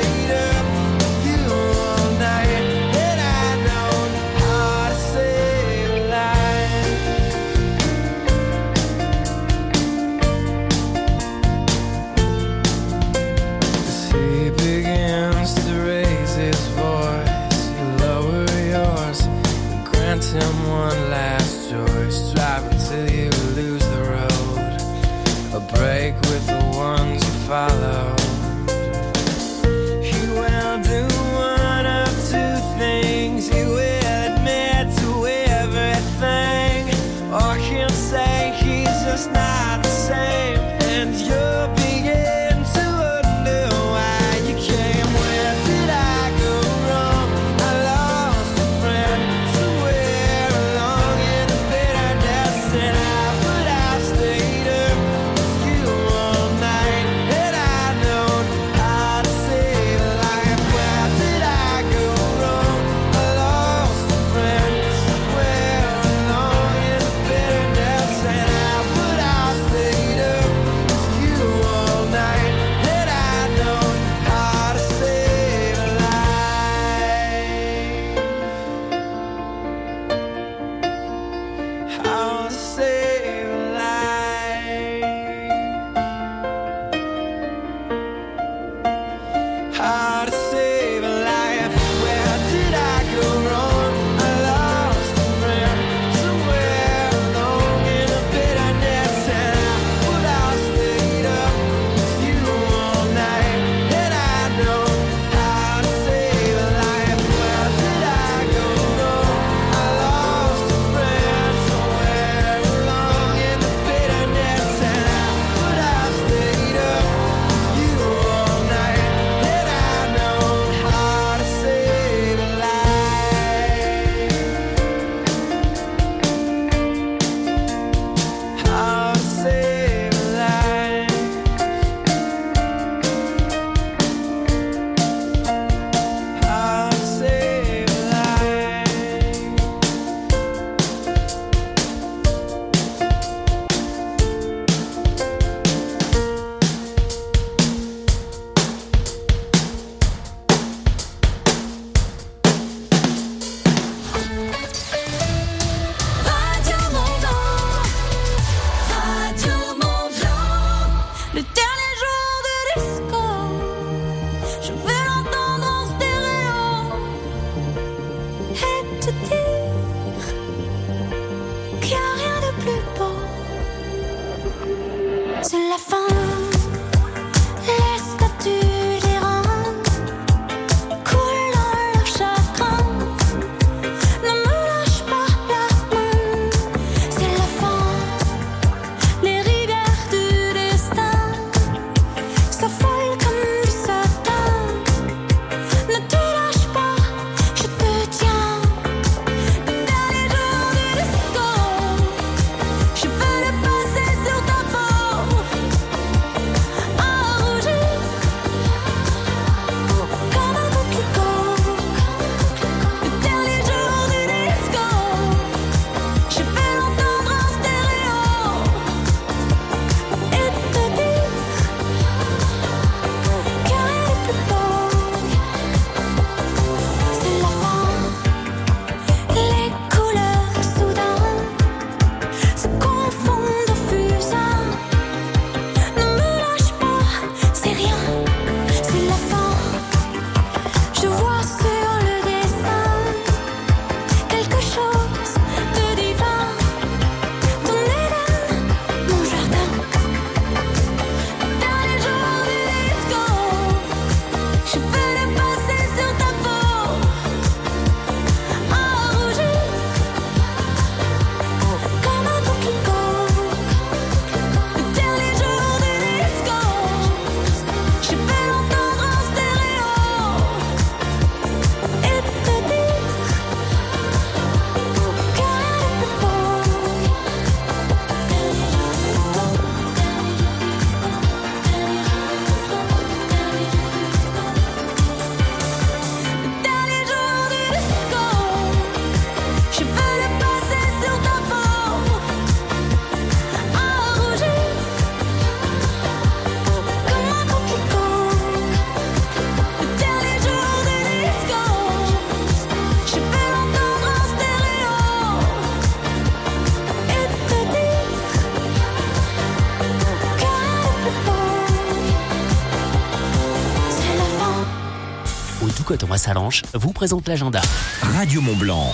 Doux-Coton à Sallanches vous présente l'agenda. Radio Mont-Blanc.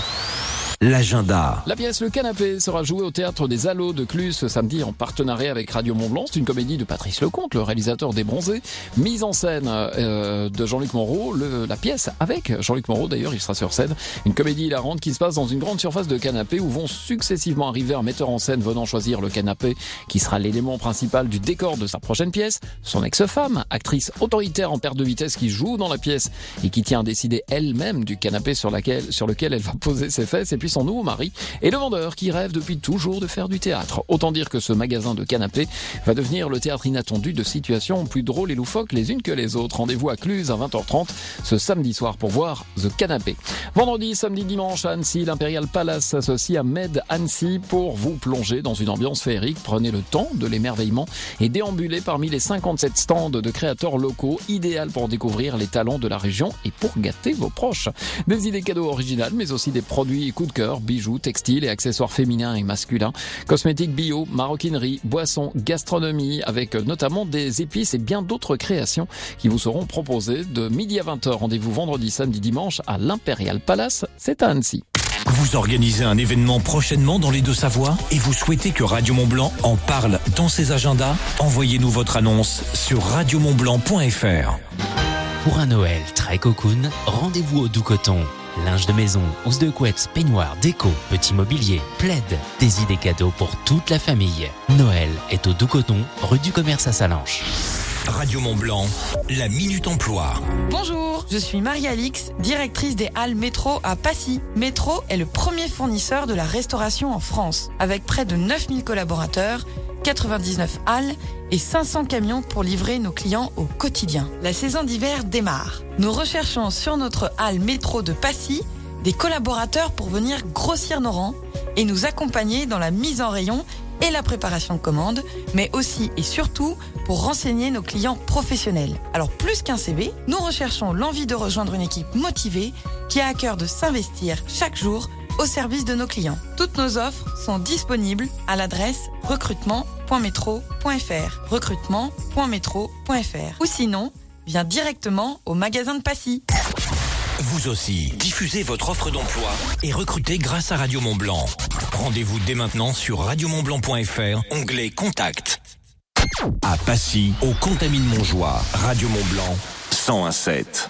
L'agenda. La pièce Le Canapé sera jouée au Théâtre des Allos de Clus ce samedi en partenariat avec Radio Mont-Blanc. C'est une comédie de Patrice Lecomte, le réalisateur des Bronzés. Mise en scène de Jean-Luc Moreau. La pièce avec Jean-Luc Moreau, d'ailleurs, il sera sur scène. Une comédie hilarante qui se passe dans une grande surface de canapés où vont successivement arriver un metteur en scène venant choisir le canapé qui sera l'élément principal du décor de sa prochaine pièce. Son ex-femme, actrice autoritaire en perte de vitesse qui joue dans la pièce et qui tient à décider elle-même du canapé sur lequel elle va poser ses fesses. Et puis son nouveau mari et le vendeur qui rêve depuis toujours de faire du théâtre. Autant dire que ce magasin de canapés va devenir le théâtre inattendu de situations plus drôles et loufoques les unes que les autres. Rendez-vous à Cluse à 20h30 ce samedi soir pour voir The Canapé. Vendredi, samedi, dimanche à Annecy, l'Imperial Palace s'associe à Med Annecy pour vous plonger dans une ambiance féerique. Prenez le temps de l'émerveillement et déambulez parmi les 57 stands de créateurs locaux, idéal pour découvrir les talents de la région et pour gâter vos proches. Des idées cadeaux originales mais aussi des produits coup de cœur, bijoux, textiles et accessoires féminins et masculins, cosmétiques bio, maroquinerie, boissons, gastronomie, avec notamment des épices et bien d'autres créations qui vous seront proposées de midi à 20h. Rendez-vous vendredi, samedi, dimanche à l'Imperial Palace, c'est à Annecy. Vous organisez un événement prochainement dans les Deux-Savoies et vous souhaitez que Radio Mont-Blanc en parle dans ses agendas? Envoyez-nous votre annonce sur radiomontblanc.fr. Pour un Noël très cocoon, rendez-vous au Doux-Coton. Linge de maison, housse de couette, peignoir, déco, petit mobilier, plaid, des idées cadeaux pour toute la famille. Noël est au Doux-Coton, rue du Commerce à Sallanches. Radio Mont-Blanc, la Minute Emploi. Bonjour, je suis Marie-Alix, directrice des halles Métro à Passy. Métro est le premier fournisseur de la restauration en France, avec près de 9000 collaborateurs, 99 halles et 500 camions pour livrer nos clients au quotidien. La saison d'hiver démarre. Nous recherchons sur notre halle Métro de Passy des collaborateurs pour venir grossir nos rangs et nous accompagner dans la mise en rayon et la préparation de commandes, mais aussi et surtout pour renseigner nos clients professionnels. Alors plus qu'un CV, nous recherchons l'envie de rejoindre une équipe motivée qui a à cœur de s'investir chaque jour au service de nos clients. Toutes nos offres sont disponibles à l'adresse recrutement.metro.fr recrutement.metro.fr ou sinon, viens directement au magasin de Passy. Vous aussi, diffusez votre offre d'emploi et recrutez grâce à Radio Mont-Blanc. Rendez-vous dès maintenant sur radiomontblanc.fr, onglet Contact. À Passy, au Contamine-Montjoie, Radio Mont-Blanc, 101.7.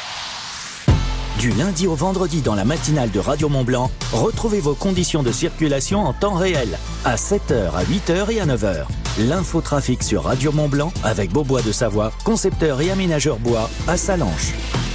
Du lundi au vendredi dans la matinale de Radio Mont-Blanc, retrouvez vos conditions de circulation en temps réel, à 7h, à 8h et à 9h. L'infotrafic sur Radio Mont-Blanc avec Beaubois de Savoie, concepteur et aménageur bois à Sallanches.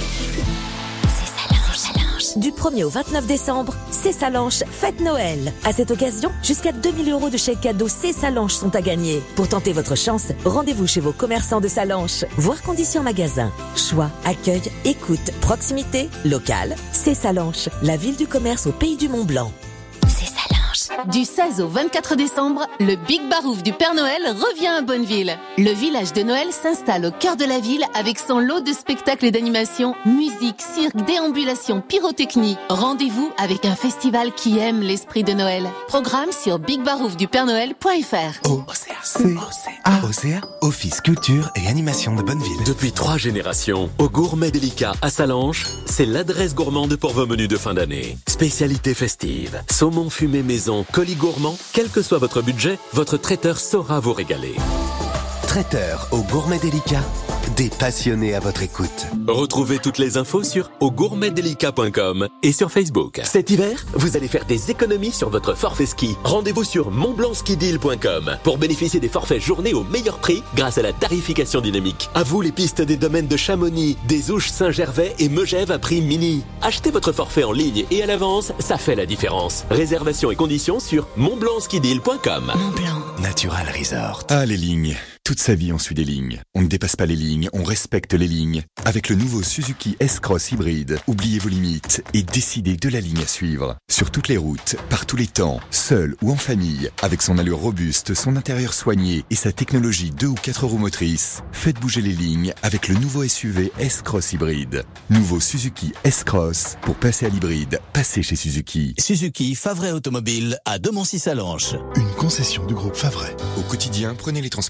Du 1er au 29 décembre, c'est Sallanches Fête Noël. À cette occasion, jusqu'à 2000 € de chèques cadeaux C'est Sallanches sont à gagner. Pour tenter votre chance, rendez-vous chez vos commerçants de Sallanches. Voir conditions magasin. Choix, accueil, écoute, proximité, local. C'est Sallanches, la ville du commerce au pays du Mont-Blanc. Du 16 au 24 décembre, le Big Barouf du Père Noël revient à Bonneville. Le village de Noël s'installe au cœur de la ville avec son lot de spectacles et d'animations, musique, cirque, déambulation, pyrotechnie. Rendez-vous avec un festival qui aime l'esprit de Noël. Programme sur bigbaroufdupernoël.fr. OCA, Office Culture et Animation de Bonneville. Depuis 3 générations, au Gourmet Délicat à Sallanches, c'est l'adresse gourmande pour vos menus de fin d'année. Spécialité festive, saumon fumé maison, colis gourmand, quel que soit votre budget, votre traiteur saura vous régaler. Traiteur au Gourmet Délicat, des passionnés à votre écoute. Retrouvez toutes les infos sur augourmetdelicat.com et sur Facebook. Cet hiver, vous allez faire des économies sur votre forfait ski. Rendez-vous sur montblancskideal.com pour bénéficier des forfaits journée au meilleur prix grâce à la tarification dynamique. À vous les pistes des domaines de Chamonix, des Ouches Saint-Gervais et Megève à prix mini. Achetez votre forfait en ligne et à l'avance, ça fait la différence. Réservation et conditions sur montblancskideal.com. Montblanc Natural Resort. Ah, les lignes. Toute sa vie, on suit des lignes. On ne dépasse pas les lignes, on respecte les lignes. Avec le nouveau Suzuki S-Cross hybride, oubliez vos limites et décidez de la ligne à suivre. Sur toutes les routes, par tous les temps, seul ou en famille, avec son allure robuste, son intérieur soigné et sa technologie 2 ou 4 roues motrices, faites bouger les lignes avec le nouveau SUV S-Cross hybride. Nouveau Suzuki S-Cross. Pour passer à l'hybride, passez chez Suzuki. Suzuki Favret Automobile à Domancy-Sallanches. Une concession du groupe Favret. Au quotidien, prenez les transports en commun.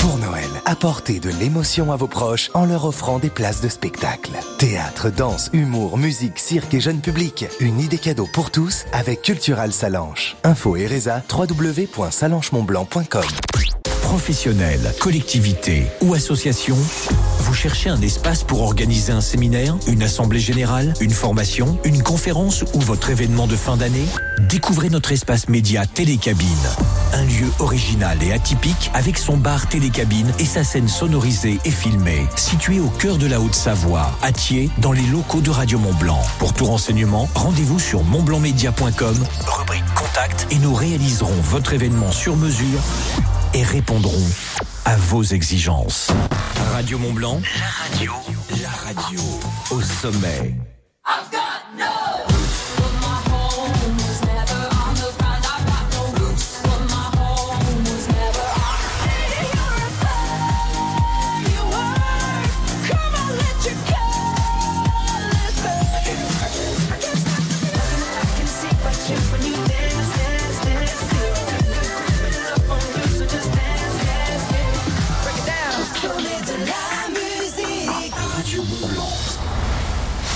Pour Noël, apportez de l'émotion à vos proches en leur offrant des places de spectacle. Théâtre, danse, humour, musique, cirque et jeune public. Une idée cadeau pour tous avec Cultural Salanches. Info et résa www.salanchemontblanc.com. Professionnels, collectivités ou associations, vous cherchez un espace pour organiser un séminaire, une assemblée générale, une formation, une conférence ou votre événement de fin d'année? Découvrez notre espace média Télécabine. Un lieu original et atypique avec son bar Télécabine et sa scène sonorisée et filmée. Situé au cœur de la Haute-Savoie, à Thiers, dans les locaux de Radio Mont-Blanc. Pour tout renseignement, rendez-vous sur montblancmedia.com, rubrique Contact, et nous réaliserons votre événement sur mesure et répondront à vos exigences. Radio Mont-Blanc, la radio au sommet.